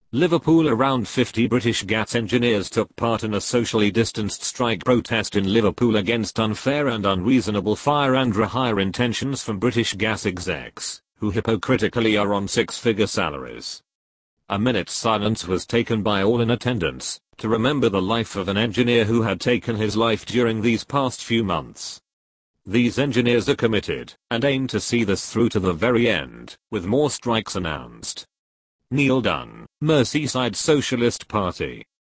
Liverpool. Around 50 British gas engineers took part in a socially distanced strike protest in Liverpool against unfair and unreasonable fire and rehire intentions from British gas execs, who hypocritically are on six-figure salaries. A minute's silence was taken by all in attendance, to remember the life of an engineer who had taken his life during these past few months. These engineers are committed, and aim to see this through to the very end, with more strikes announced. Neil Dunn, Merseyside Socialist Party.